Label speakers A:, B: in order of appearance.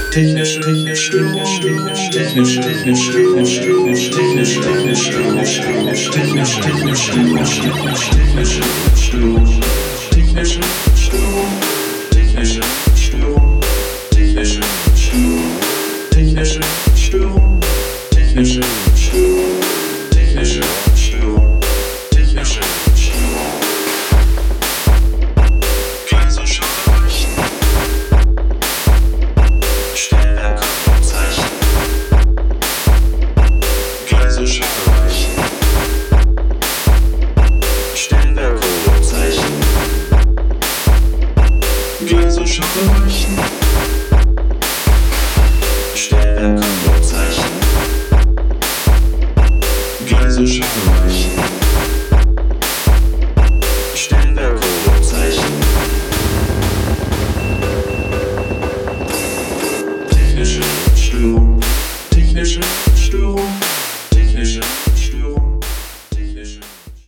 A: Technische Störung. Technische Störung. Technische Störung. Technische Störung. Technische Störung. Technische Störung. Technische Störung. Technische Störung. Technische Störung. Technische Störung. Technische Störung. Technische Störung. Gleise Schallweichen. Stellwerk Rufzeichen. Gleise Schallweichen. Stellwerk Rufzeichen. Gleise Schallweichen.